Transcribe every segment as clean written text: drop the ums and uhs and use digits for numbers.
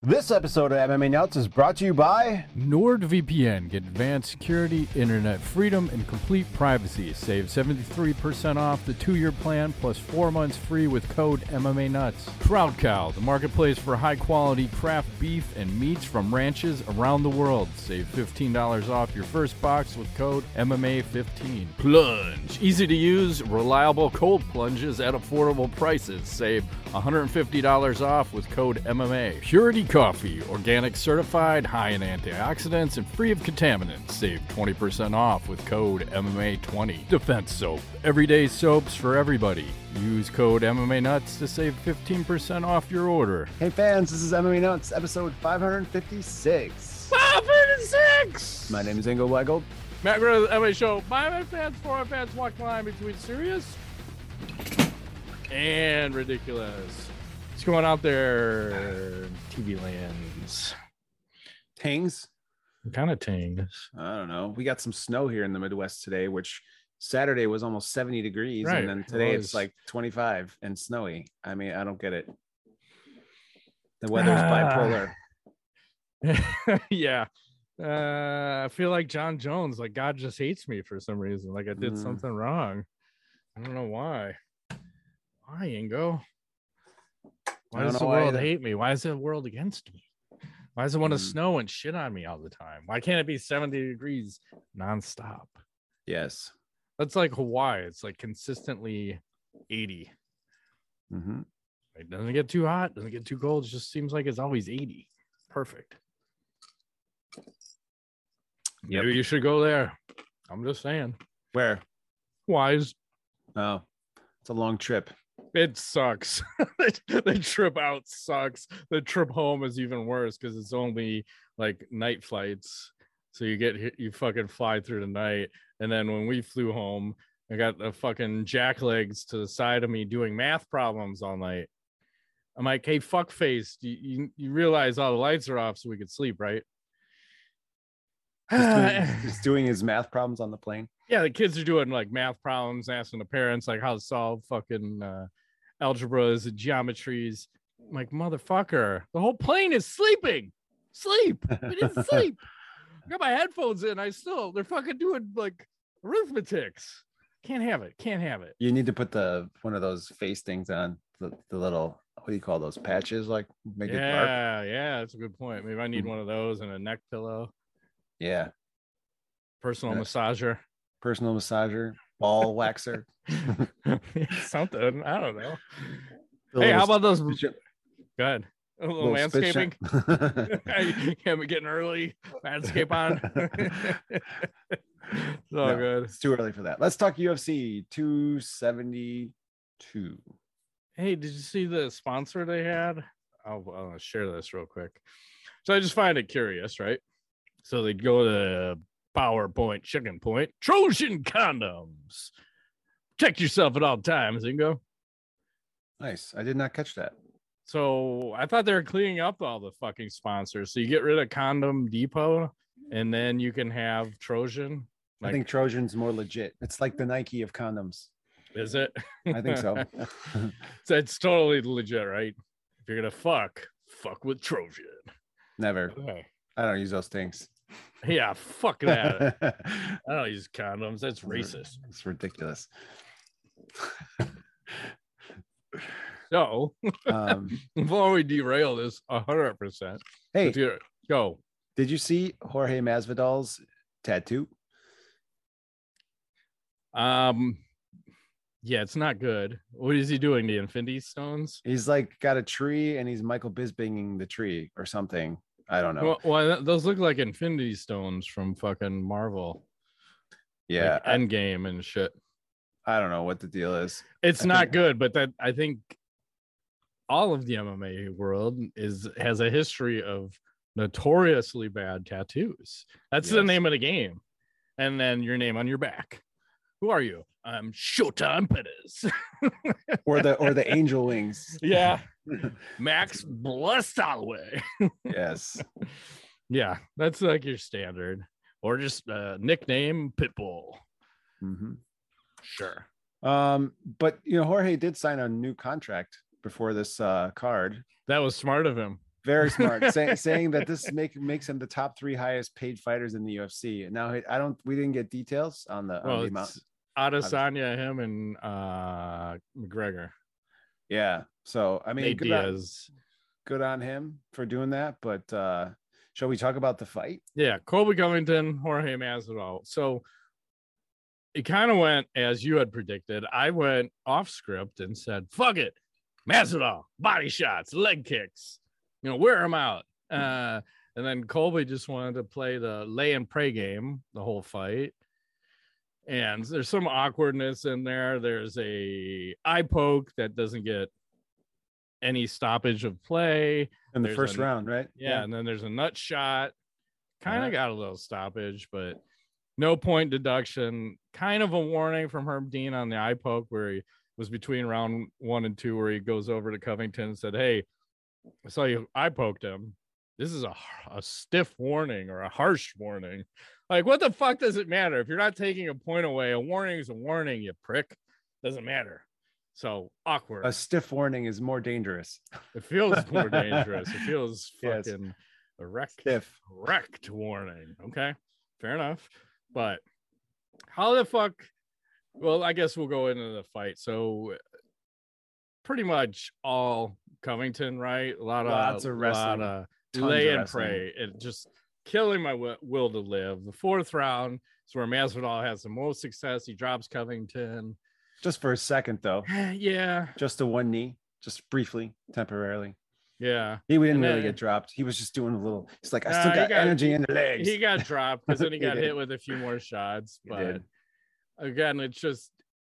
This episode of MMA Nuts is brought to you by NordVPN. Get advanced security, internet freedom, and complete privacy. Save 73% off the 2-year plan plus 4 months free with code MMA Nuts. Crowd Cow, the marketplace for high-quality craft beef and meats from ranches around the world. Save $15 off your first box with code MMA15. Plunge, easy to use, reliable cold plunges at affordable prices. Save $150 off with code MMA. Purity Coffee, organic certified, high in antioxidants, and free of contaminants. Save 20% off with code MMA20. Defense Soap, everyday soaps for everybody. Use code MMA Nuts to save 15% off your order. Hey fans, this is MMA Nuts, episode 556. 556! My name is Ingo Weigel. Matt Groh, the MMA Show. My fans, for fans, walk the line between serious and ridiculous. What's going out there, TV lands? Tangs? What kind of tangs? I don't know. We got some snow here in the Midwest today, which Saturday was almost 70 degrees. Right. And then today it's like 25 and snowy. I mean, I don't get it. The weather's bipolar. Yeah. I feel like John Jones, like God just hates me for some reason. Like I did something wrong. I don't know why. Why, Ingo? Why does the world hate me? Why is the world against me? Why does it want to snow and shit on me all the time? Why can't it be 70 degrees nonstop? Yes. That's like Hawaii. It's like consistently 80. Mm-hmm. It doesn't get too hot, doesn't get too cold. It just seems like it's always 80. Perfect. Yep. Maybe you should go there. I'm just saying. Where? Wise. Oh, it's a long trip. It sucks. The trip out sucks. The trip home is even worse because it's only like night flights. So you fucking fly through the night. And then when we flew home, I got the fucking jacklegs to the side of me doing math problems all night. I'm like, hey, fuckface, you realize all the lights are off so we could sleep, right? Just doing his math problems on the plane. Yeah, the kids are doing like math problems, asking the parents like how to solve fucking algebras and geometries. I'm like, motherfucker, the whole plane is sleeping. Sleep. We didn't sleep. I got my headphones in. They're fucking doing like arithmetics. Can't have it. Can't have it. You need to put one of those face things on, the little, what do you call those patches? Like make it bark. Yeah, that's a good point. Maybe I need one of those and a neck pillow. Yeah. Personal massager. Personal massager, ball waxer. Something. I don't know. Hey, how about those? Go ahead. A little landscaping. Can't be getting early. Landscape on. So good. It's too early for that. Let's talk UFC 272. Hey, did you see the sponsor they had? I'll share this real quick. So I just find it curious, right? So they go to PowerPoint, Chicken Point, Trojan condoms. Protect yourself at all times, Ingo. Nice. I did not catch that. So I thought they were cleaning up all the fucking sponsors. So you get rid of Condom Depot, and then you can have Trojan. I think Trojan's more legit. It's like the Nike of condoms. Is it? I think so. So it's totally legit, right? If you're gonna fuck with Trojan. Never. Okay. I don't use those things. Yeah, fuck that. I don't use condoms. That's racist. It's ridiculous. So, before we derail this 100%, hey, go. Did you see Jorge Masvidal's tattoo? Yeah, it's not good. What is he doing? The Infinity Stones? He's like got a tree and he's Michael Bispinging the tree or something. I don't know. Well, those look like Infinity Stones from fucking Marvel. Yeah, like Endgame and shit. I don't know what the deal is. It's not good, but that I think all of the MMA world has a history of notoriously bad tattoos. That's the name of the game, and then your name on your back. Who are you? I'm Showtime Perez. or the angel wings. Yeah. Max Blessed Holloway. Yes. Yeah, that's like your standard. Or just nickname Pitbull. Mm-hmm. Sure. But Jorge did sign a new contract before this card. That was smart of him. Very smart. Saying that this makes him the top 3 highest paid fighters in the UFC. And now we didn't get details on the amount. Adesanya, him, and McGregor. Yeah. So I mean, Nate Diaz. Good on him for doing that. But shall we talk about the fight? Yeah, Colby Covington, Jorge Masvidal. So it kind of went as you had predicted. I went off script and said, "Fuck it, Masvidal, body shots, leg kicks, wear him out." And then Colby just wanted to play the lay and pray game the whole fight. And there's some awkwardness in there. There's a eye poke that doesn't get any stoppage of play in the first round, right? Yeah, and then there's a nut shot. Kind of got a little stoppage, but no point deduction. Kind of a warning from Herb Dean on the eye poke where he was between round 1 and 2, where he goes over to Covington and said, "Hey, I saw you eye poked him. This is a stiff warning or a harsh warning." Like, what the fuck does it matter? If you're not taking a point away, a warning is a warning, you prick. Doesn't matter. So awkward. A stiff warning is more dangerous. It feels more dangerous. It feels fucking wrecked warning. Okay, fair enough. But how the fuck? Well, I guess we'll go into the fight. So pretty much all Covington, right? Lots of wrestling. A lot of lay and pray. It just killing my will to live. The 4th round is where Masvidal has the most success. He drops Covington. Just for a second, though. Yeah. Just to one knee, just briefly, temporarily. Yeah. He didn't really get dropped. He was just doing a little. He's like, I still got energy in the legs. He got dropped because then he got hit with a few more shots. But again, it's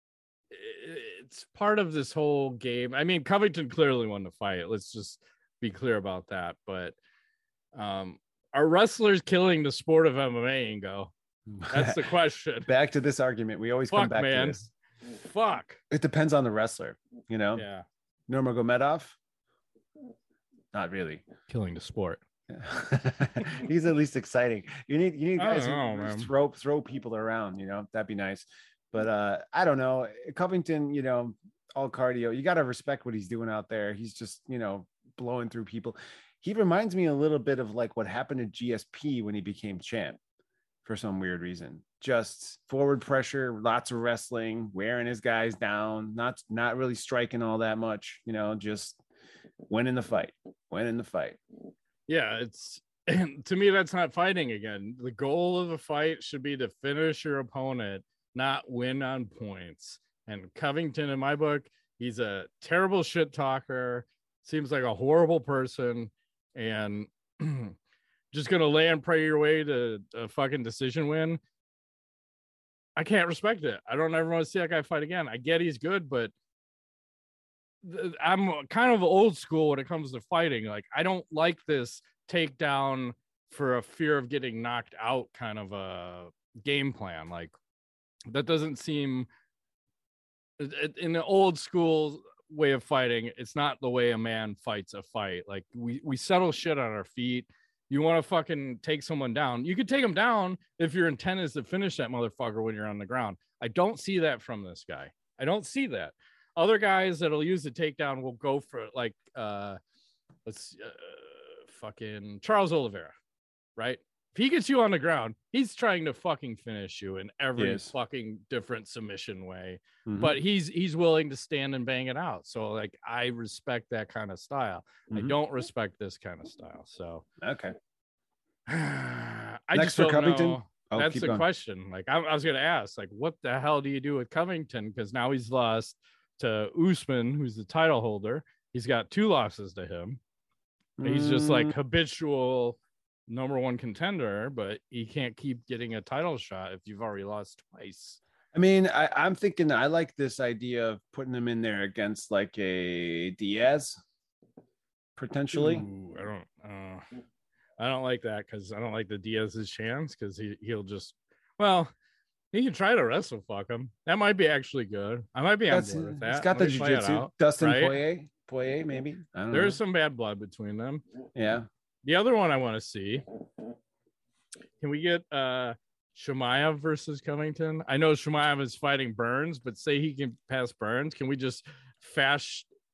part of this whole game. I mean, Covington clearly won the fight. Let's just be clear about that. But are wrestlers killing the sport of MMA, Ingo? That's the question. Back to this argument. We always come back to this. Fuck. It depends on the wrestler, Yeah. Nurmagomedov, not really killing the sport. He's at least exciting. You need guys who throw people around. That'd be nice. But I don't know. Covington, all cardio. You got to respect what he's doing out there. He's just blowing through people. He reminds me a little bit of like what happened to GSP when he became champ. For some weird reason, just forward pressure, lots of wrestling, wearing his guys down, not really striking all that much, just winning the fight. Yeah, to me, that's not fighting again. The goal of a fight should be to finish your opponent, not win on points. And Covington, in my book, he's a terrible shit talker, seems like a horrible person, and just gonna lay and pray your way to a fucking decision win. I can't respect it. I don't ever want to see that guy fight again. I get he's good, but I'm kind of old school when it comes to fighting. Like, I don't like this takedown for a fear of getting knocked out kind of a game plan. Like, that doesn't seem, in the old school way of fighting, it's not the way a man fights a fight. Like, we settle shit on our feet. You want to fucking take someone down, you could take them down if your intent is to finish that motherfucker when you're on the ground. I don't see that from this guy. I don't see that. Other guys that'll use the takedown will go for like fucking Charles Oliveira, right? If he gets you on the ground, he's trying to fucking finish you in every fucking different submission way. Mm-hmm. But he's willing to stand and bang it out. So like, I respect that kind of style. Mm-hmm. I don't respect this kind of style. So okay. I just don't know. That's the question. Like, I was gonna ask, like, what the hell do you do with Covington? Because now he's lost to Usman, who's the title holder. He's got 2 losses to him. He's just like habitual number 1 contender, but he can't keep getting a title shot if you've already lost twice. I mean, I'm thinking I like this idea of putting him in there against like a Diaz, potentially. Ooh, I don't like that because I don't like the Diaz's chance because he'll just, well, he can try to wrestle fuck him. That might be actually good. I might be on board with that. He's got the jiu-jitsu. Dustin Poirier, maybe. I don't know. There's some bad blood between them. Yeah. The other one I want to see, can we get Chimaev versus Covington? I know Chimaev is fighting Burns, but say he can pass Burns. Can we just fast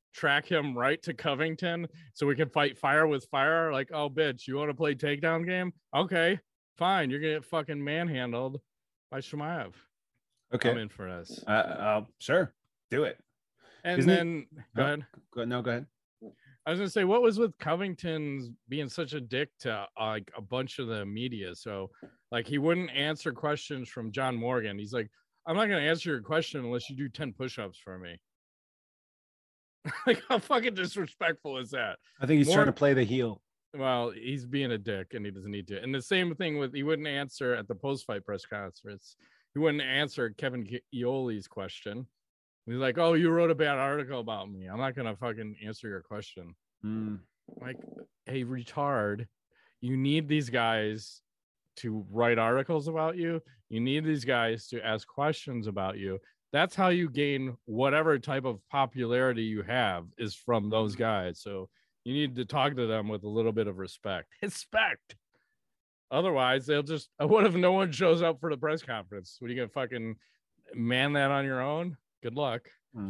track him right to Covington so we can fight fire with fire. Like, oh, bitch, you want to play takedown game? Okay, fine. You're going to get fucking manhandled by Chimaev. Okay. I'm in for this. Sure. Do it. And then, go ahead. Go ahead. I was going to say, what was with Covington's being such a dick to like a bunch of the media? So, like, he wouldn't answer questions from John Morgan. He's like, I'm not going to answer your question unless you do 10 push-ups for me. Like, how fucking disrespectful is that? I think he's trying to play the heel. Well, he's being a dick and he doesn't need to. And the same thing with, he wouldn't answer at the post-fight press conference. He wouldn't answer Kevin Ioli's question. He's like, oh, you wrote a bad article about me. I'm not going to fucking answer your question. Like, hey, retard, you need these guys to write articles about you. You need these guys to ask questions about you. That's how you gain whatever type of popularity you have is from those guys. So you need to talk to them with a little bit of respect. Otherwise, they'll just, what if no one shows up for the press conference? What are you going to fucking man that on your own? Good luck.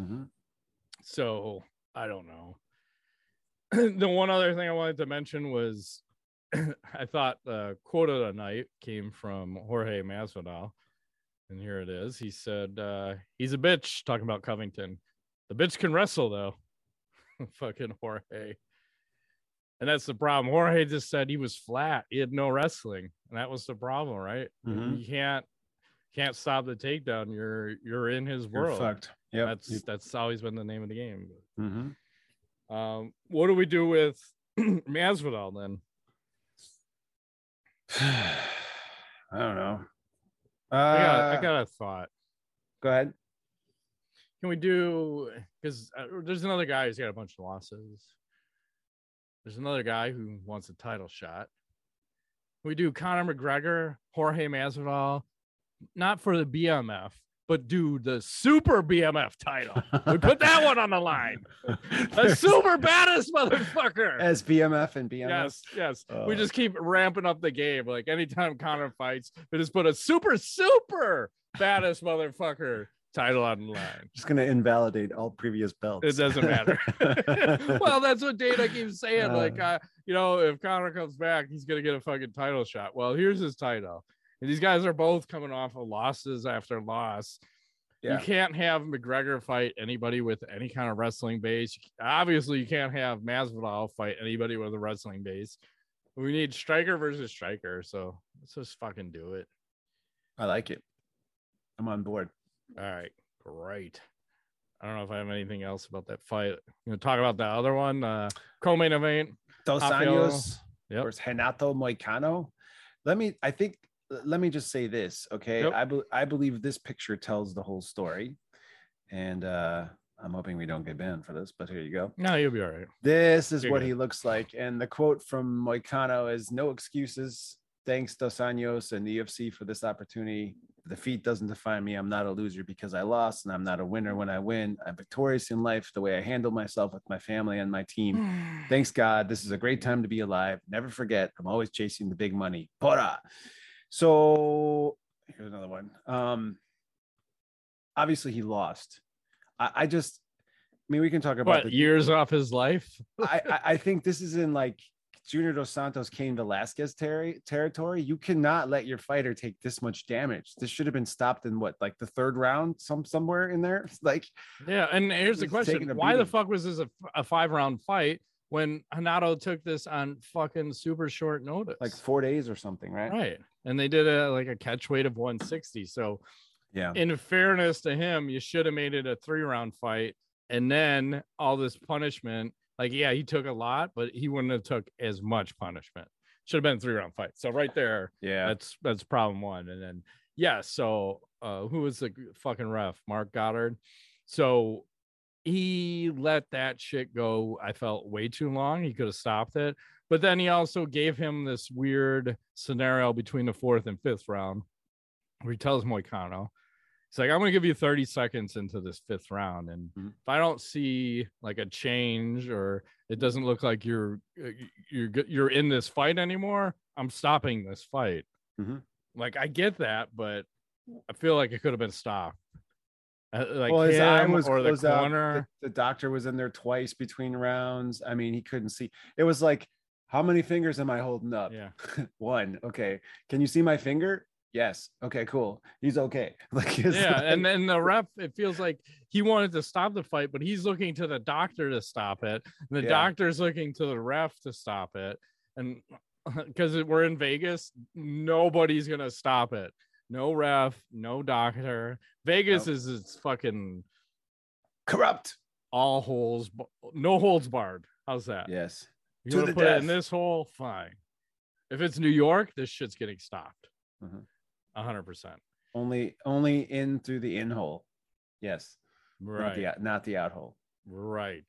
So I don't know. The one other thing I wanted to mention was I thought the quote of the night came from Jorge Masvidal. And here it is. He said, he's a bitch, talking about Covington. The bitch can wrestle, though. Fucking Jorge. And that's the problem. Jorge just said he was flat. He had no wrestling. And that was the problem, right? You can't stop the takedown. You're in his world. You're fucked. Yeah, that's always been the name of the game. What do we do with Masvidal then? I don't know. I got a thought. Go ahead. Can we do, because there's another guy who's got a bunch of losses. There's another guy who wants a title shot. We do Conor McGregor, Jorge Masvidal, not for the BMF, but do the super BMF title. We put that one on the line. A super baddest motherfucker. As BMF and BMF. Yes. We just keep ramping up the game. Like anytime Conor fights, we just put a super baddest motherfucker title on the line. Just going to invalidate all previous belts. It doesn't matter. Well, that's what Dana keeps saying. If Conor comes back, he's going to get a fucking title shot. Well, here's his title. And these guys are both coming off of losses after loss. Yeah. You can't have McGregor fight anybody with any kind of wrestling base. Obviously, you can't have Masvidal fight anybody with a wrestling base. We need striker versus striker. So let's just fucking do it. I like it. I'm on board. All right, great. I don't know if I have anything else about that fight. You know, talk about the other one, co-main event. Dos Anjos versus Renato Moicano. Let me just say this, okay? Yep. I believe this picture tells the whole story, and I'm hoping we don't get banned for this, but here you go. No, you'll be all right. This is what he looks like, and the quote from Moicano is, "No excuses. Thanks, Dos Anjos and the UFC for this opportunity. Defeat doesn't define me. I'm not a loser because I lost, and I'm not a winner when I win. I'm victorious in life the way I handle myself with my family and my team. Thanks, God. This is a great time to be alive. Never forget, I'm always chasing the big money. Pora." So here's another one. Obviously, he lost. I mean, we can talk about years off his life. I think this is in like Junior Dos Santos, Cain Velasquez territory. You cannot let your fighter take this much damage. This should have been stopped in the third round, somewhere in there. Yeah. And here's the question: why the fuck was this a 5-round fight when Renato took this on fucking super short notice? Like 4 days or something, right? Right. And they did a catch weight of 160. So yeah, in fairness to him, you should have made it a 3-round fight, and then all this punishment. Like, yeah, he took a lot, but he wouldn't have took as much punishment. Should have been a 3-round fight. So right there, yeah, that's problem one. And then so who was the fucking ref? Mark Goddard. So he let that shit go. I felt way too long. He could have stopped it. But then he also gave him this weird scenario between the 4th and 5th round where he tells Moicano, he's like, I'm going to give you 30 seconds into this 5th round. And if I don't see like a change, or it doesn't look like you're in this fight anymore, I'm stopping this fight. Like, I get that, but I feel like it could have been stopped. Like well, his eye was or the corner. The doctor was in there twice between rounds. I mean, he couldn't see. It was like, how many fingers am I holding up? Yeah. One. Okay. Can you see my finger? Yes. Okay, cool. He's okay. Like, yeah. Like... And then the ref, it feels like he wanted to stop the fight, but he's looking to the doctor to stop it. And the doctor's looking to the ref to stop it. And because we're in Vegas, nobody's going to stop it. No ref, no doctor. Vegas is it's fucking corrupt. All holes, no holds barred. How's that? Yes. You want to put it in this hole? Fine. If it's New York, this shit's getting stopped. 100%. Only in through the in hole. Yes. Right. Not the out hole. Right.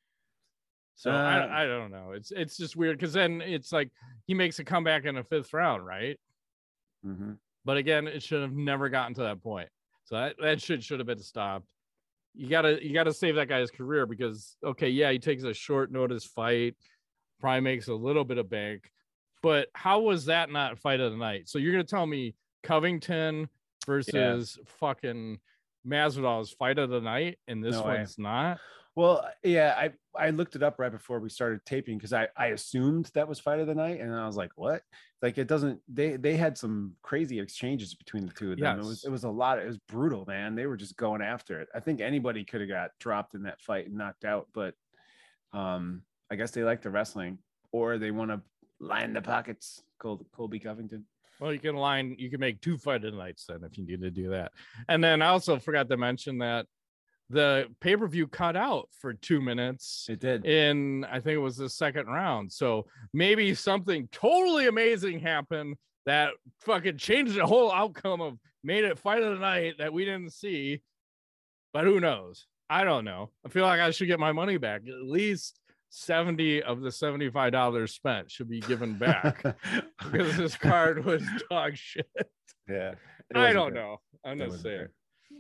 So I don't know. It's just weird because then it's like he makes a comeback in the 5th round, right? Mm-hmm. But again, it should have never gotten to that point. So that should have been stopped. You gotta save that guy's career because he takes a short notice fight, probably makes a little bit of bank. But how was that not fight of the night? So you're gonna tell me Covington versus fucking Masvidal's fight of the night, and this one's not? Well, yeah, I looked it up right before we started taping because I assumed that was fight of the night, and I was like, what? Like, it doesn't. They had some crazy exchanges between the two of them. Yes. It was a lot. It was brutal, man. They were just going after it. I think anybody could have got dropped in that fight and knocked out, but I guess they like the wrestling, or they want to line the pockets. Colby Covington. Well, you can make 2 fight of the nights then if you need to do that. And then I also forgot to mention that the pay-per-view cut out for 2 minutes. It did. In, I think it was the 2nd round. So maybe something totally amazing happened that fucking changed the whole outcome of made it fight of the night that we didn't see. But who knows? I don't know. I feel like I should get my money back. At least 70 of the $75 spent should be given back because this card was dog shit. Yeah. I don't know. I'm not saying.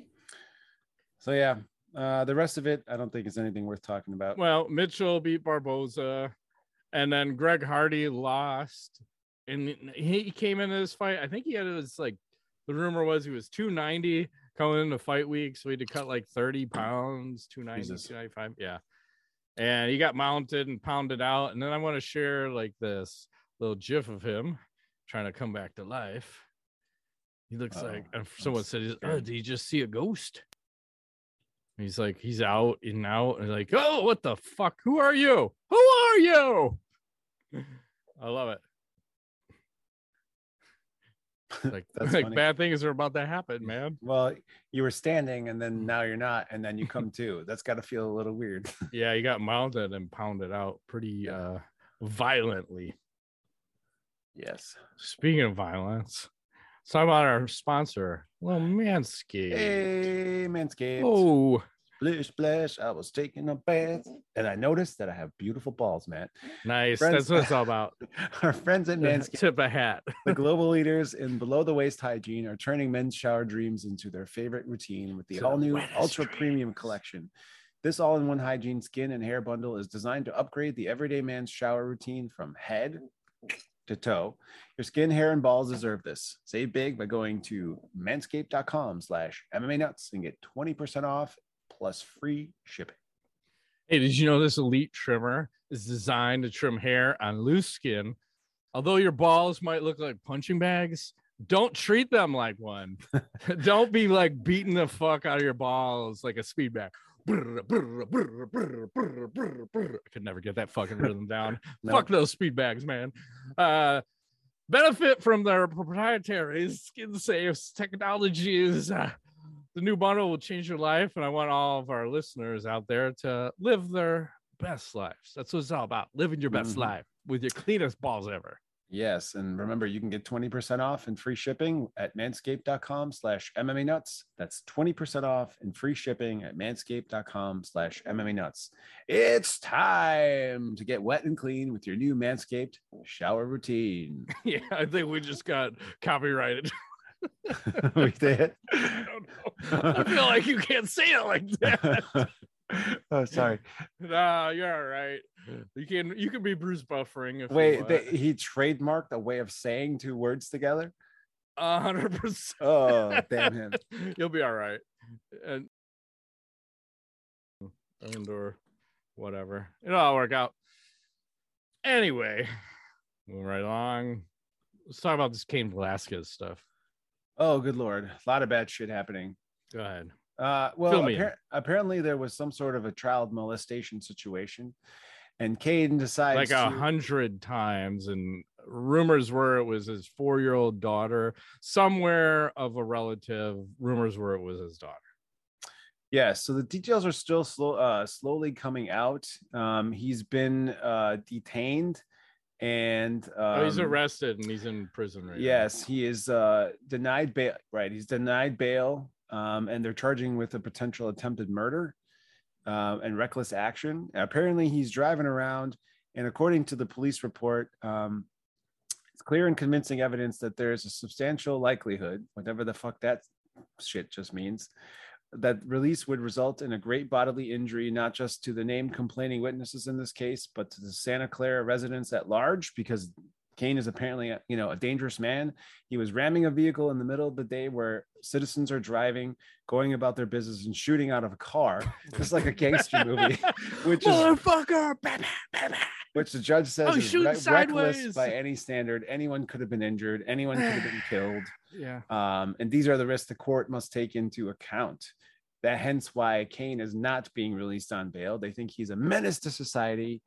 So yeah. The rest of it, I don't think is anything worth talking about. Well, Mitchell beat Barboza, and then Greg Hardy lost, and he came into this fight. I think he had his the rumor was he was 290 coming into fight week, so he had to cut like 30 pounds, 290, 295, yeah. And he got mounted and pounded out. And then I want to share this little GIF of him trying to come back to life. He looks like someone said, did you just see a ghost? He's like, he's out and out and like, oh, what the fuck? Who are you? Who are you? I love it. Like bad things are about to happen, man. Well, you were standing and then now you're not, and then you come to. That's got to feel a little weird. Yeah, you got mounted and pounded out pretty violently. Yes. Speaking of violence, let's talk about our sponsor, Manscaped. Hey, Manscaped. Oh, splish splash. I was taking a bath and I noticed that I have beautiful balls, man. Nice. That's what it's all about. Our friends at Manscaped, tip a hat. The global leaders in below the waist hygiene, are turning men's shower dreams into their favorite routine with the all new ultra premium collection. This all-in-one hygiene skin and hair bundle is designed to upgrade the everyday man's shower routine from head to toe. Your skin, hair, and balls deserve this. Save big by going to manscaped.com/MMA nuts and get 20% off plus free shipping. Hey, did you know this elite trimmer is designed to trim hair on loose skin? Although your balls might look like punching bags, don't treat them like one. Don't be beating the fuck out of your balls like a speed bag. I could never get that fucking rhythm down. No. Fuck those speed bags, man. Benefit from their proprietary skin safe technologies. The new bundle will change your life, and I want all of our listeners out there to live their best lives. That's what it's all about, living your best life with your cleanest balls ever. Yes, and remember, you can get 20% off and free shipping at manscaped.com/MMA nuts. That's 20% off and free shipping at manscaped.com/MMA nuts. It's time to get wet and clean with your new Manscaped shower routine. Yeah, I think we just got copyrighted. We did. I don't know. I feel like you can't say it like that. Oh, sorry. Nah, you're all right. You can be Bruce buffering. If he trademarked a way of saying 2 words together. 100%. Oh, damn him. You'll be all right. And and or whatever. It'll all work out. Anyway, moving right along. Let's talk about this Cain Velasquez stuff. Oh, good Lord. A lot of bad shit happening. Go ahead. Well, apparently there was some sort of a child molestation situation, and Cain decides like 100 times, and rumors were it was his 4-year-old daughter, somewhere of a relative. Rumors were it was his daughter. Yeah, so the details are still slowly coming out. He's been detained, and he's arrested and he's in prison right now. Yes, he is denied bail. Right, he's denied bail, and they're charging with a potential attempted murder and reckless action. Apparently, he's driving around, and according to the police report, it's clear and convincing evidence that there is a substantial likelihood, whatever the fuck that shit just means, that release would result in a great bodily injury, not just to the named complaining witnesses in this case, but to the Santa Clara residents at large, because Cain is apparently a dangerous man. He was ramming a vehicle in the middle of the day where citizens are driving, going about their business, and shooting out of a car, just like a gangster movie, which is motherfucker, which the judge says is reckless by any standard. Anyone could have been injured. Anyone could have been killed. Yeah. And these are the risks the court must take into account. That hence why Cain is not being released on bail. They think he's a menace to society.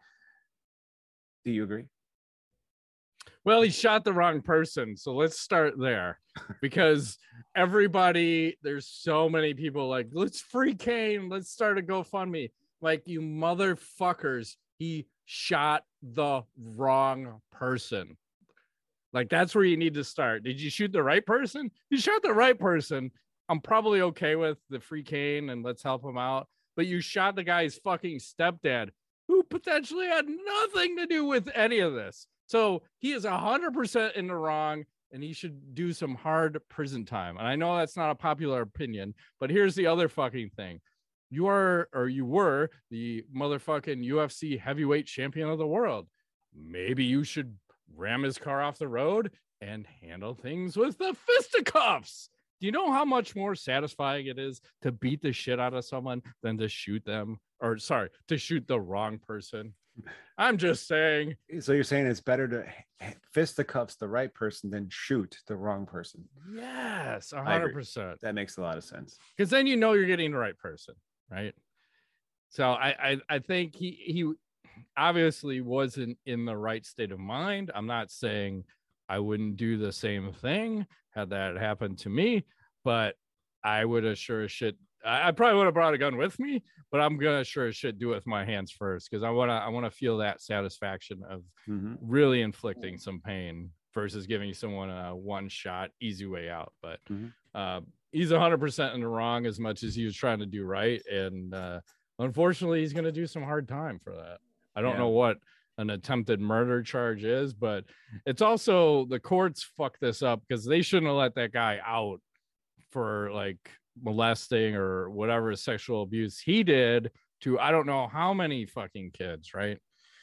Do you agree? Well, he shot the wrong person. So let's start there, because there's so many people like, let's free Cain. Let's start a GoFundMe. Like, you motherfuckers, he shot the wrong person. Like, that's where you need to start. Did you shoot the right person? You shot the right person. I'm probably okay with the free Cain and let's help him out. But you shot the guy's fucking stepdad, who potentially had nothing to do with any of this. So he is 100% in the wrong, and he should do some hard prison time. And I know that's not a popular opinion, but here's the other fucking thing. You were the motherfucking UFC heavyweight champion of the world. Maybe you should ram his car off the road and handle things with the fisticuffs. Do you know how much more satisfying it is to beat the shit out of someone than to shoot them? To shoot the wrong person. I'm just saying. So you're saying it's better to fisticuffs the right person than shoot the wrong person? Yes, 100%. That makes a lot of sense. Because then you know you're getting the right person, right? So I think he obviously wasn't in the right state of mind. I'm not saying I wouldn't do the same thing had that happened to me, but I would have sure as shit. I probably would have brought a gun with me, but I'm gonna sure as shit do it with my hands first, because I wanna feel that satisfaction of really inflicting some pain versus giving someone a one shot easy way out. But he's 100% in the wrong as much as he was trying to do right, and unfortunately, he's gonna do some hard time for that. I don't know what an attempted murder charge is, but it's also the courts fucked this up because they shouldn't have let that guy out for like molesting or whatever sexual abuse he did to I don't know how many fucking kids, right?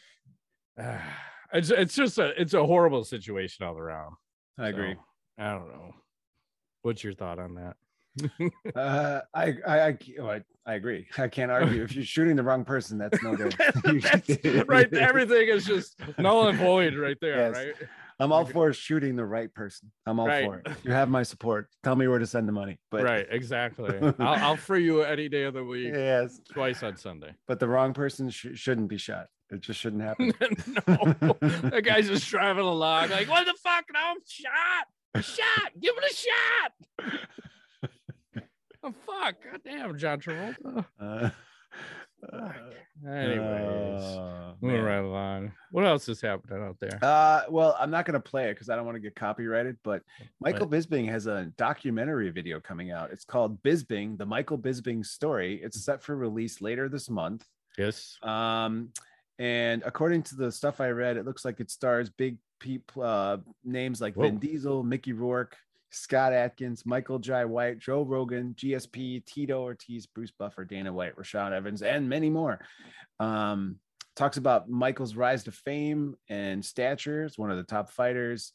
It's a horrible situation all around. I agree. I don't know. What's your thought on that? I agree. I can't argue. If you're shooting the wrong person, that's no good. That's right. Everything is just null and void right there, yes. Right? I'm all for shooting the right person. I'm all for it. You have my support. Tell me where to send the money. But right, exactly. I'll free you any day of the week. Yes, twice on Sunday. But the wrong person shouldn't be shot. It just shouldn't happen. No, that guy's just driving along like, what the fuck? No, I'm shot. Give it a shot. Oh fuck! God damn, John Travolta. Anyways, moving right along. What else is happening out there? Well, I'm not going to play it because I don't want to get copyrighted. But Michael Bisping has a documentary video coming out. It's called Bisping: The Michael Bisping Story. It's set for release later this month. Yes. And according to the stuff I read, it looks like it stars big people, names like Vin Diesel, Mickey Rourke, Scott Adkins, Michael Jai White, Joe Rogan, GSP, Tito Ortiz, Bruce Buffer, Dana White, Rashad Evans, and many more. Talks about Michael's rise to fame and stature as one of the top fighters,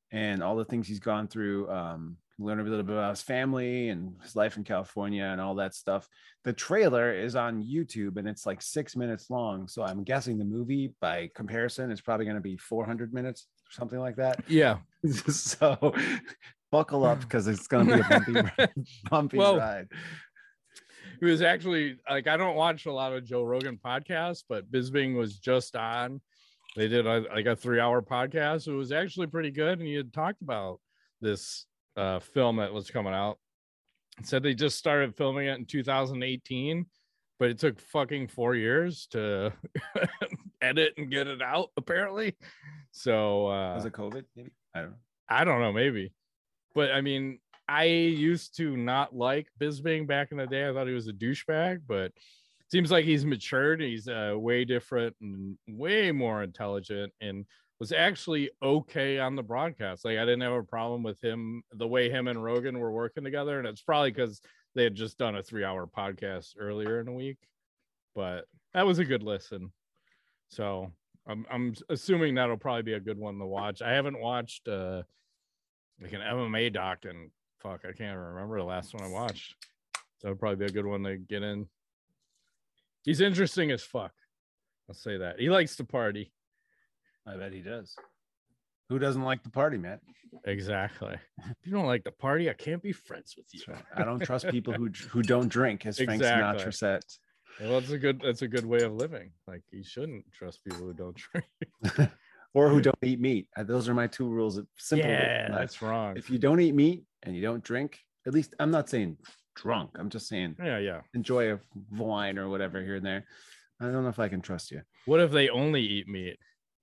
and all the things he's gone through. Learn a little bit about his family and his life in California and all that stuff. The trailer is on YouTube and it's like 6 minutes long. So I'm guessing the movie by comparison is probably going to be 400 minutes or something like that. Yeah. So buckle up because it's going to be a bumpy ride. It was actually like, I don't watch a lot of Joe Rogan podcasts, but Bisping was just on. They did like a 3-hour podcast. It was actually pretty good. And he had talked about this film that was coming out. Said they just started filming it in 2018, but it took fucking 4 years to edit and get it out, apparently. So was it COVID? Maybe I don't know, maybe. But I mean, I used to not like Bisping back in the day. I thought he was a douchebag, but it seems like he's matured. He's way different and way more intelligent, and was actually okay on the broadcast. Like, I didn't have a problem with him, the way him and Rogan were working together. And it's probably because they had just done a 3-hour podcast earlier in the week, but that was a good listen. So I'm assuming that'll probably be a good one to watch. I haven't watched like an MMA doc, and fuck, I can't remember the last one I watched. So it'll probably be a good one to get in. He's interesting as fuck. I'll say that. He likes to party. I bet he does. Who doesn't like the party, Matt? Exactly. If you don't like the party, I can't be friends with you. Right. I don't trust people who don't drink, as Frank Sinatra said. Well, that's a good way of living. Like, you shouldn't trust people who don't drink. Or who don't eat meat. Those are my 2 rules. Simple. Yeah, that's wrong. If you don't eat meat and you don't drink, at least I'm not saying drunk. I'm just saying enjoy a wine or whatever here and there. I don't know if I can trust you. What if they only eat meat?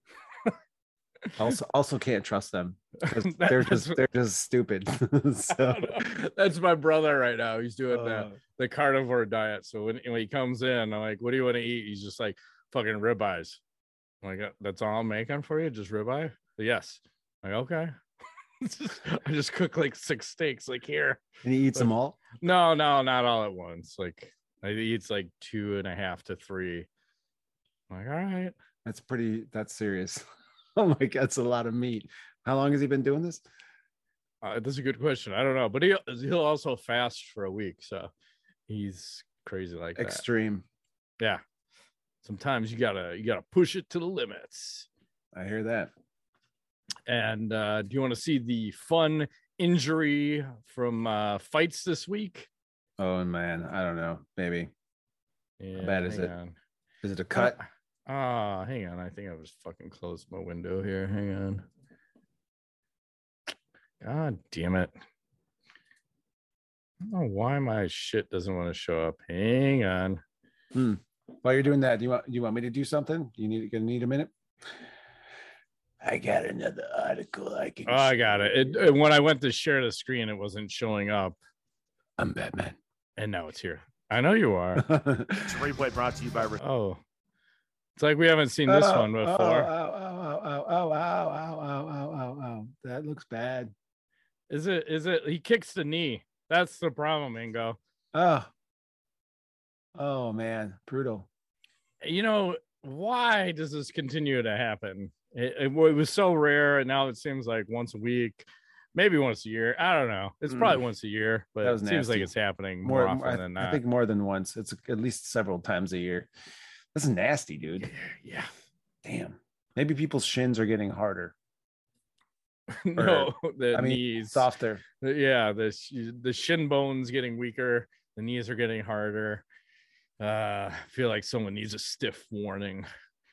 Also can't trust them. They're just stupid. So that's my brother right now. He's doing the carnivore diet. So when he comes in, I'm like, what do you want to eat? He's just like, fucking ribeyes. I'm like, that's all I'm making for you? Just ribeye? Yes. I'm like, okay. I just cook like 6 steaks, like, here. And he eats them all? No, not all at once. Like, he eats like 2.5 to 3. I'm like, all right. That's serious. Oh my God, that's a lot of meat. How long has he been doing this? That's a good question. I don't know, but he'll also fast for a week, so he's crazy like that. Extreme. Yeah. Sometimes you gotta push it to the limits. I hear that. And do you want to see the fun injury from fights this week? Oh man, I don't know. Maybe. Yeah, how bad is it? Is it a cut? Hang on. I think I just fucking closed my window here. Hang on. God damn it. I don't know why my shit doesn't want to show up. Hang on. While you're doing that, do you want me to do something? Gonna need a minute? I got another article I can. I got it. When I went to share the screen, it wasn't showing up. I'm Batman, and now it's here. I know you are. It's a replay brought to you by. Oh, it's like we haven't seen this one before. Ow. That looks bad. Is it? He kicks the knee. That's the problem, Ingo. Oh man, brutal. You know, why does this continue to happen? It was so rare, and now it seems like once a week, maybe once a year. I don't know. It's probably once a year, but it seems like it's happening more often than not. I think more than once. It's at least several times a year. That's nasty, dude. Yeah. Damn. Maybe people's shins are getting harder. No, knees softer. Yeah, the shin bones getting weaker. The knees are getting harder. I feel like someone needs a stiff warning.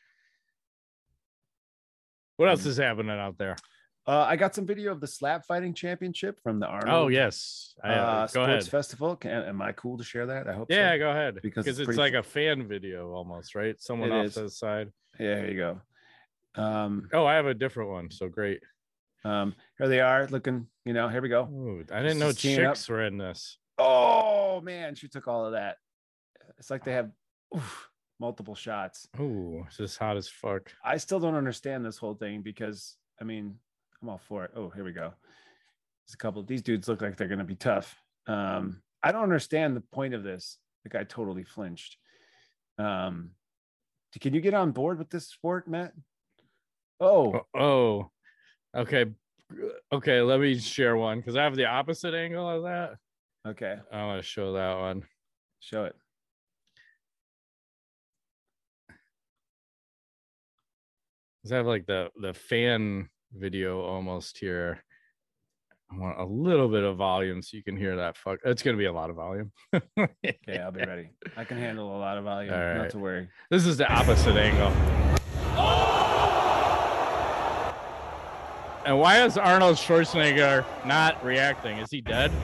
What else is happening out there? I got some video of the slap fighting championship from the Arnold. Oh yes, go Sports ahead. Festival. Am I cool to share that? I hope. Yeah, so. Go ahead. Because it's like a fan video almost, right? Someone off to the side. Yeah, here you go. I have a different one. So great. Here they are looking. Here we go. Ooh, I didn't know chicks were in this. Oh man, she took all of that. It's like they have multiple shots. Oh, it's just hot as fuck. I still don't understand this whole thing because I'm all for it. Oh, here we go. There's a couple of these dudes look like they're gonna be tough. I don't understand the point of this. The guy totally flinched. Can you get on board with this sport, Matt? Oh, okay. Okay, let me share one because I have the opposite angle of that. Okay. I want to show that one. Show it. I have like the fan video almost here. I want a little bit of volume so you can hear that. It's gonna be a lot of volume. Okay, I'll be ready. I can handle a lot of volume. Right. Not to worry. This is the opposite angle. And why is Arnold Schwarzenegger not reacting? Is he dead?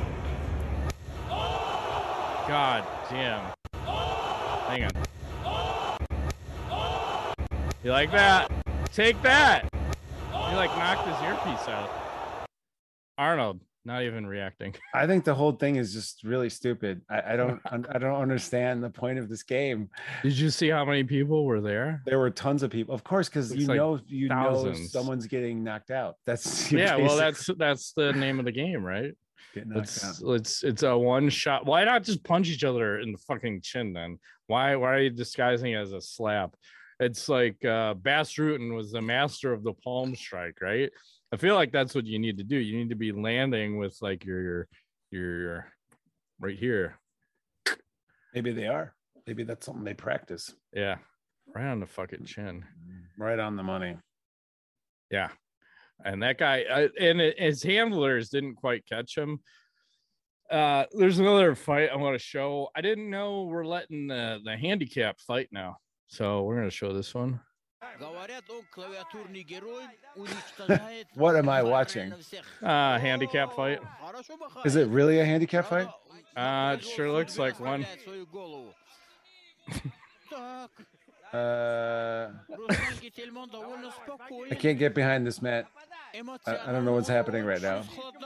God damn. Hang on. You like that? Take that. He like knocked his earpiece out. Arnold, not even reacting. I think the whole thing is just really stupid. I don't understand the point of this game. Did you see how many people were there? There were tons of people, of course, because you know someone's getting knocked out. That's well, that's the name of the game, right? It's a one shot. Why not just punch each other in the fucking chin then? Why are you disguising it as a slap? It's like Bas Rutten was the master of the palm strike, right? I feel like that's what you need to do. You need to be landing with like your right here. Maybe they are. Maybe that's something they practice. Yeah, right on the fucking chin. Right on the money. Yeah, and that guy and his handlers didn't quite catch him. There's another fight I want to show. I didn't know we're letting the handicap fight now, so we're gonna show this one. What am I watching? Handicap fight. Is it really a handicap fight? It sure looks like one. I can't get behind this, Matt. I don't know what's happening right now.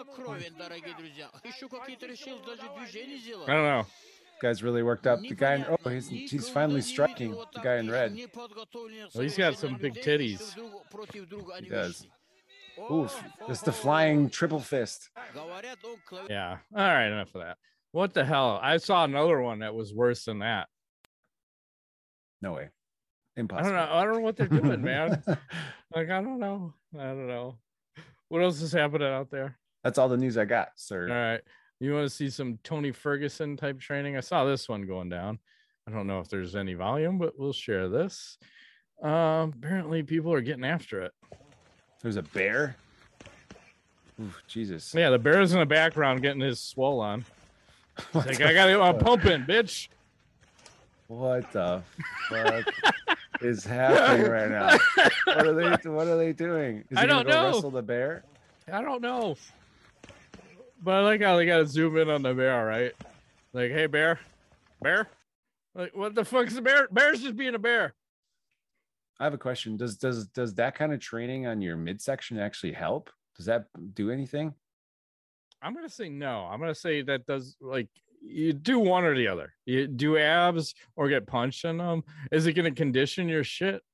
I don't know. Guy's really worked up. The guy he's finally striking the guy in red. Well, he's got some big titties. He does. Oof. Just the flying triple fist. Yeah. All right, enough of that. What the hell? I saw another one that was worse than that. No way. Impossible. I don't know what they're doing, man. Like, I don't know. What else is happening out there? That's all the news I got, sir. All right. You want to see some Tony Ferguson type training? I saw this one going down. I don't know if there's any volume, but we'll share this. Apparently people are getting after it. There's a bear. Ooh, Jesus. Yeah, the bear's in the background getting his swole on. Like, I gotta get my pump in, bitch. What the fuck is happening right now? What are they doing? Is he gonna go wrestle the bear? I don't know. But I like how they gotta zoom in on the bear, right? Like, hey, bear. Like, what the fuck is the bear? Bear's just being a bear. I have a question. Does that kind of training on your midsection actually help? Does that do anything? I'm gonna say no. I'm gonna say that does, like, you do one or the other. You do abs or get punched in them. Is it gonna condition your shit?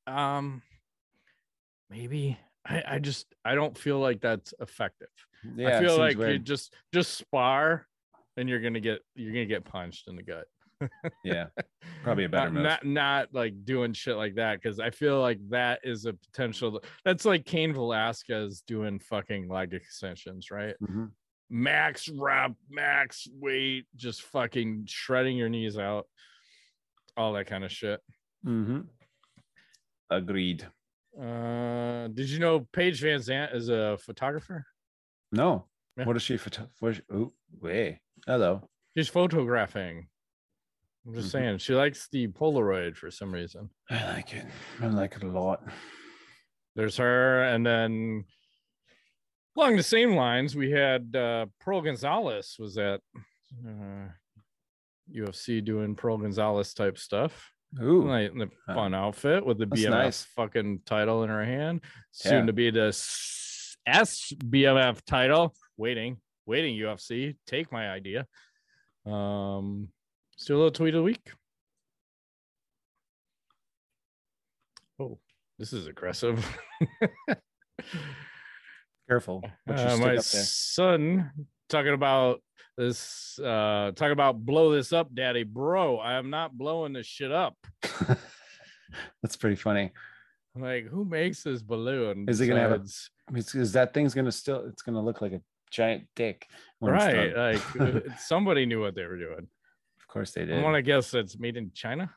Maybe. I don't feel like that's effective. Yeah, I feel like weird. You just spar and you're gonna get punched in the gut. Yeah, probably a better move. Not like doing shit like that, because I feel like that is a potential. That's like Cain Velasquez doing fucking leg extensions, right? Mm-hmm. Max rep, max weight, just fucking shredding your knees out, all that kind of shit. Mm-hmm. Agreed. Did you know Paige Van Zandt is a photographer? No. Yeah. What is she? Oh, wait. Hello. She's photographing. I'm just saying, she likes the Polaroid for some reason. I like it. I like it a lot. There's her, and then along the same lines, we had Pearl Gonzalez was at UFC doing Pearl Gonzalez type stuff. Ooh, like the fun outfit with the BMF fucking title in her hand. Soon to be the SBMF title. Waiting, UFC. Take my idea. Still a little tweet of the week. Oh, this is aggressive. Careful. My son talking about this, talking about blow this up, daddy. Bro, I am not blowing this shit up. That's pretty funny. Like, who makes this balloon? Is it gonna have is that thing's gonna it's gonna look like a giant dick when it's right? done. Like somebody knew what they were doing. Of course they did. I want to guess it's made in China.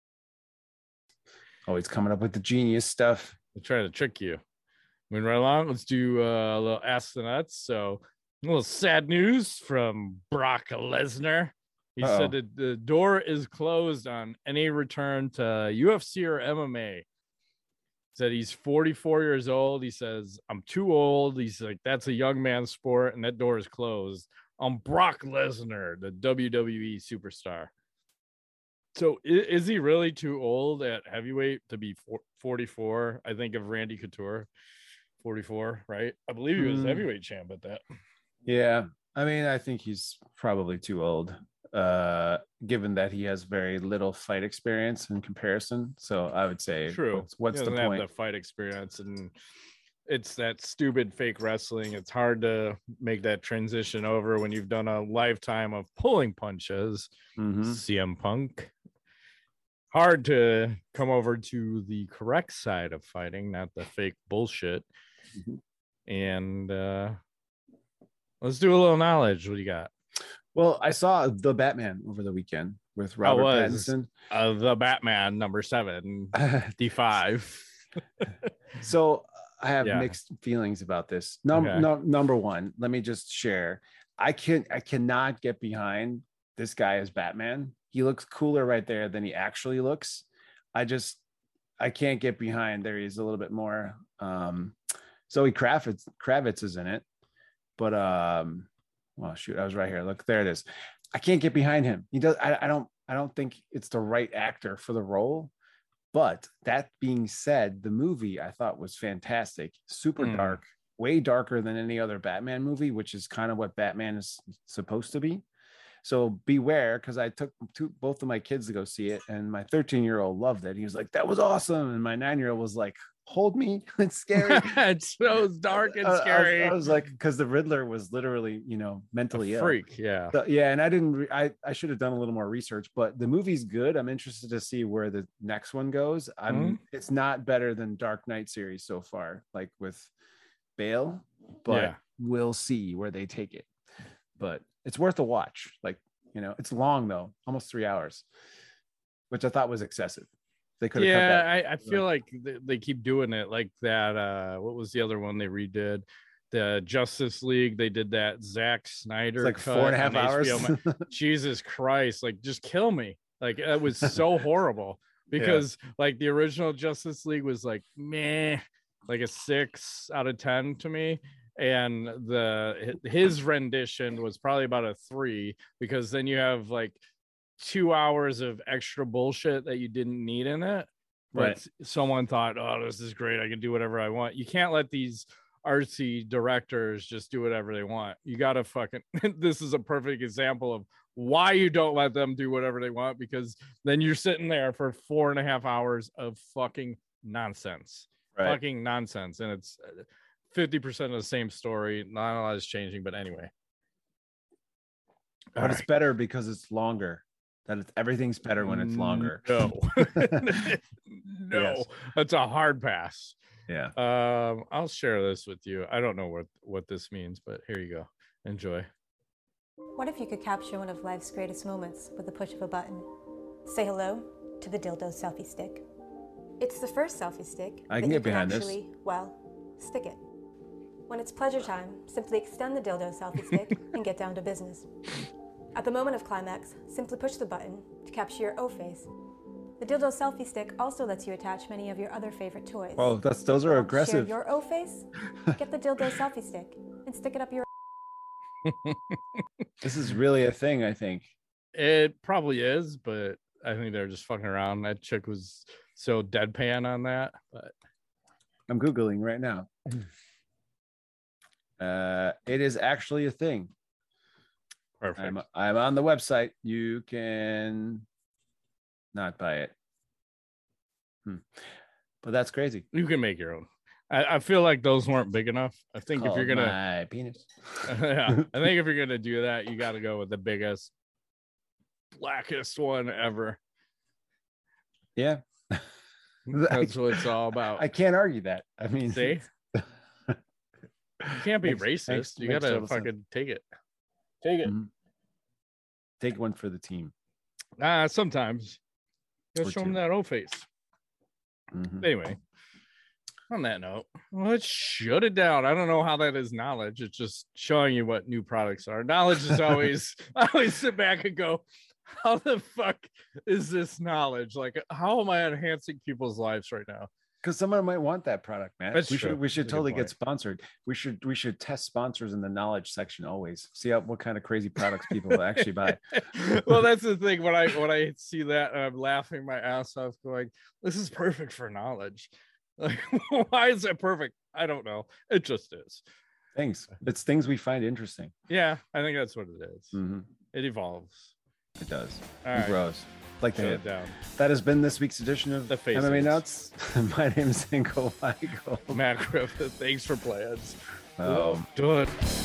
Oh, he's coming up with the genius stuff. They're trying to trick you. Moving right along, let's do a little Ask the Nuts. So, a little sad news from Brock Lesnar. He said that the door is closed on any return to UFC or MMA. He said he's 44 years old. He says, I'm too old. He's like, that's a young man's sport, and that door is closed. On Brock Lesnar, the WWE superstar. So is he really too old at heavyweight to be 44? I think of Randy Couture, 44, right? I believe he was heavyweight champ at that. Yeah. I mean, I think he's probably too old, given that he has very little fight experience in comparison. So I would say, true. What's the point? Have the fight experience, and it's that stupid fake wrestling. It's hard to make that transition over when you've done a lifetime of pulling punches. CM Punk. Hard to come over to the correct side of fighting, not the fake bullshit. And let's do a little knowledge. What do you got? Well, I saw The Batman over the weekend with Robert Pattinson. The Batman #7, D5. So I have mixed feelings about this. Number one, let me just share. I cannot get behind this guy as Batman. He looks cooler right there than he actually looks. I can't get behind there. He's a little bit more. Zoe Kravitz is in it, but well, shoot, I was right here. Look, there it is. I can't get behind him. He does. I don't think it's the right actor for the role. But that being said, the movie I thought was fantastic. Super dark, way darker than any other Batman movie, which is kind of what Batman is supposed to be. So beware, because I took both of my kids to go see it, and my 13-year-old loved it. He was like, "That was awesome," and my 9-year-old was like, "Hold me, it's scary." It's so dark and scary. I was like, because the Riddler was literally, mentally ill. Freak, yeah, yeah. And I didn't. I should have done a little more research, but the movie's good. I'm interested to see where the next one goes. It's not better than Dark Knight series so far, like with Bale, but we'll see where they take it. But it's worth a watch. Like, it's long though, almost 3 hours, which I thought was excessive. They could have cut that. I feel like they keep doing it like that. What was the other one they redid? The Justice League. They did that Zack Snyder. It's like 4.5 hours. Jesus Christ! Like, just kill me. Like, it was so horrible because like the original Justice League was like meh, like a 6 out of 10 to me. And his rendition was probably about a 3, because then you have like 2 hours of extra bullshit that you didn't need in it, but someone thought, oh, this is great, I can do whatever I want. You can't let these artsy directors just do whatever they want. You gotta fucking this is a perfect example of why you don't let them do whatever they want, because then you're sitting there for 4.5 hours of fucking nonsense. Fucking nonsense. And it's 50% of the same story. Not a lot is changing, but anyway. But it's better because it's longer. Everything's better when it's longer. No, yes. That's a hard pass. Yeah. I'll share this with you. I don't know what this means, but here you go. Enjoy. What if you could capture one of life's greatest moments with the push of a button? Say hello to the Dildo Selfie Stick. It's the first selfie stick I can get behind this. Stick it. When it's pleasure time, simply extend the Dildo Selfie Stick and get down to business. At the moment of climax, simply push the button to capture your O-face. The Dildo Selfie Stick also lets you attach many of your other favorite toys. Oh, those are aggressive. Share your O-face? Get the Dildo Selfie Stick and stick it up your This is really a thing, I think. It probably is, but I think they're just fucking around. That chick was so deadpan on that. But I'm Googling right now. It is actually a thing. Perfect. I'm on the website. You can not buy it. But that's crazy. You can make your own. I feel like those weren't big enough. I think if you're gonna my penis. Yeah, I think if you're gonna do that, you got to go with the biggest, blackest one ever. Yeah. That's what it's all about. I can't argue that. I mean, see, you can't be Makes- racist. You makes gotta total sense. fucking take it. Take it. Mhm. Take one for the team. Sometimes. Just Or show them two. that O face. Mhm. Anyway, on that note, let's shut it down. I don't know how that is knowledge. It's just showing you what new products are. Knowledge is always, I always sit back and go, how the fuck is this knowledge? Like, how am I enhancing people's lives right now? Because someone might want that product, man. That's we true. should That's a good totally get point. sponsored. We should test sponsors in the knowledge section always. See what kind of crazy products people will actually buy. Well, that's the thing. When I see that, I'm laughing my ass off, going, "This is perfect for knowledge." Like, why is it perfect? I don't know. It just is. It's things we find interesting. Yeah, I think that's what it is. Mhm. It evolves. It does. All It right, grows. Like shut that. it down. That has been this week's edition of The Faces. MMA Nuts. My name is Ingo Michael. Matt Griffith, thanks for playing. Um, Done.